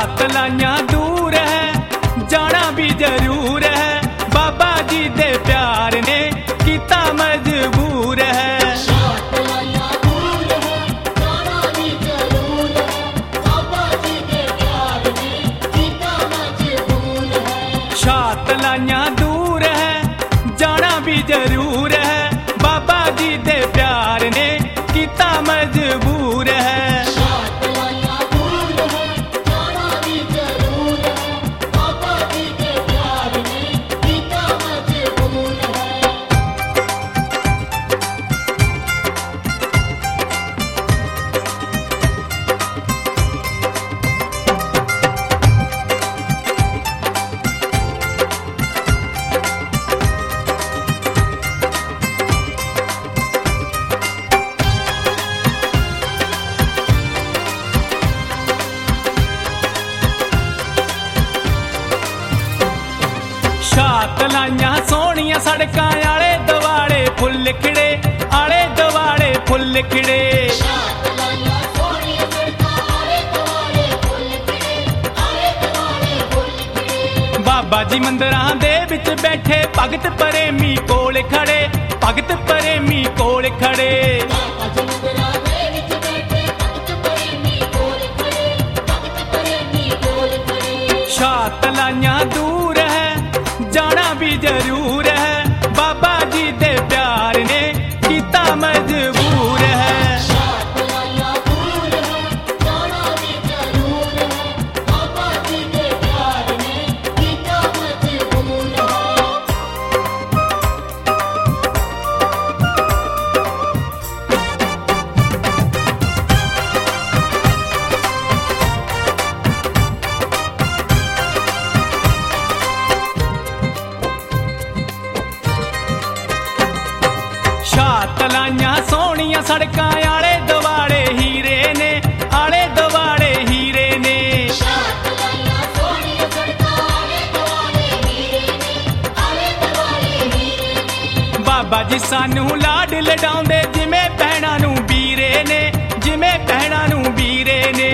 शात लाइयां दूर है जाना भी जरूर है, बाबा जी दे प्यार ने कीता मजबूर है। शात लाइयां दूर है जाना भी जरूर है, बाबा जी दे प्यार ने कीता मजबूर है। शात लाइयां सोहणियां सड़कां आले दुआले फुੱਲ खिड़े, आले दुआले फुੱਲ खिड़े। बाबा जी मंदिरां दे विच बैठे भगत प्रेमी कोल खड़े, भगत प्रेमी कोल खड़े। शात लाइयां दूर है जाना भी जरूर है, बाबा जी दे प्यार ने कीता मजबूर है। शात लाइयां सोहणियां सड़कां आले दुआले हीरे ने, आले दुआले हीरे ने। बाबा जी सानू लाड लडाउंदे जिवें भैणां नूं वीरे ने, जिवें भैणां नूं वीरे ने।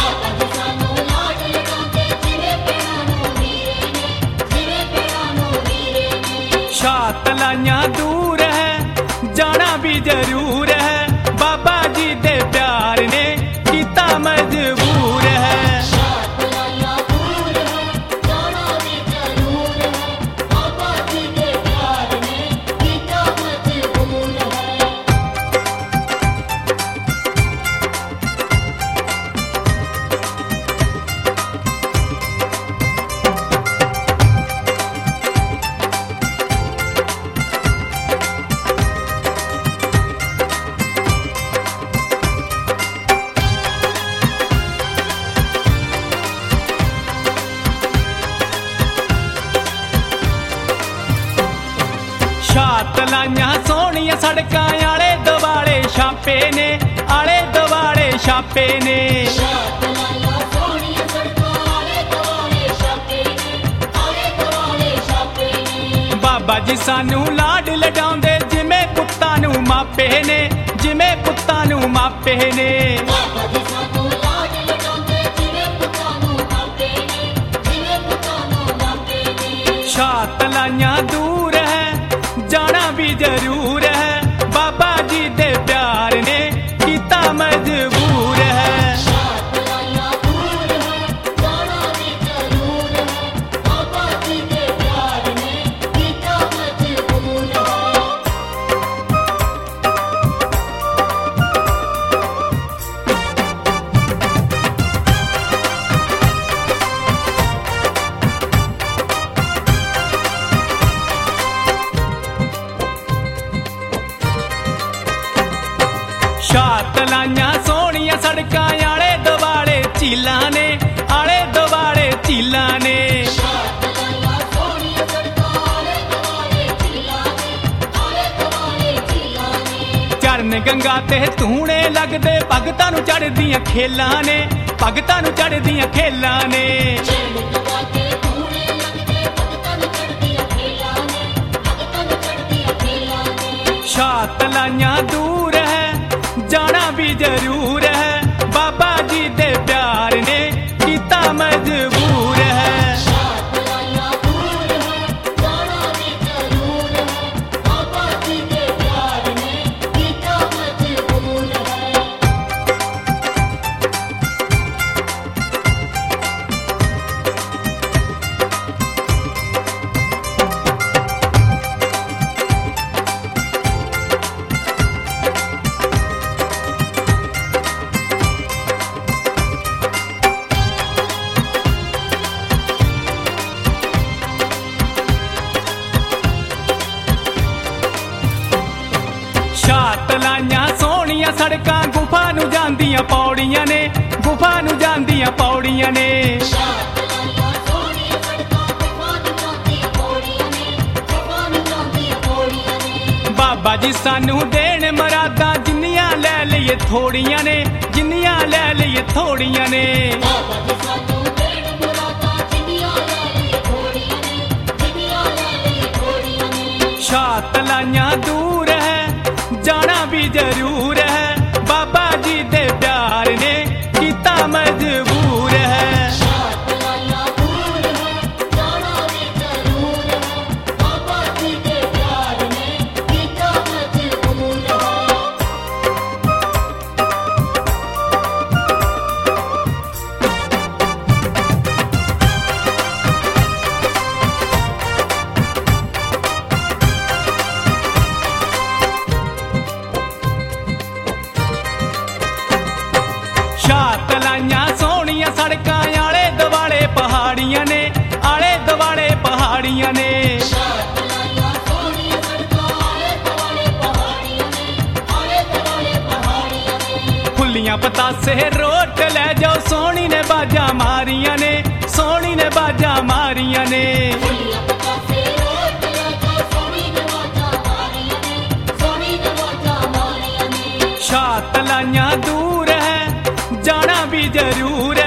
शात लाइयां दूर है जाना भी जरूर है, बाबा जी दे प्यार ने कीता मजबूर है। शात लाइयां सोहणियां सड़कां आले दुआले छापे ने, आले दुआले छापे ने। बाबा जी सानू लाड लडाउंदे जिवें पुत्तां नूं मापे ने, जिवें पुत्तां नूं मापे ने। शात लाइयां दूर है जाना भी जरूर है, बाबा जी दे प्यार ने कीता मजबूर है। शात लाइयां सोहणियां सड़कां आले दुआले झीलां ने, आले दुआले झीलां ने। चरण गंगा ते धूणे लगदे भगतां नूं चढ़दियां खेलां ने, भगतां नूं चढ़दियां खेलां ने। शात लाइयां दूर है जाना भी जरूर है, बाबा जी दे प्यार ने कीता मजबूर पौड़ियां ने गुफा नूं जांदियां पौड़ियां ने बाबा जी सानू देण मरादा जिन्नियां लै लईए थोड़ियां ने जिन्नियां लै लईए थोड़ियां ने शातलाइयां दूर है जाना भी जरूर है बाबा जी दे प्यार ने कीता मजबूर है शातलाइयां सोहणियां सड़कां आले दुआले पहाड़ियां ने आले दुआले पहाड़ियां ने फुल्लियां पतासे रोट ले जाओ सोहनी ने बाजा मारियां ने सोहनी ने बाजा मारियां ने शातलाइयां दूर है जाना भी जरूर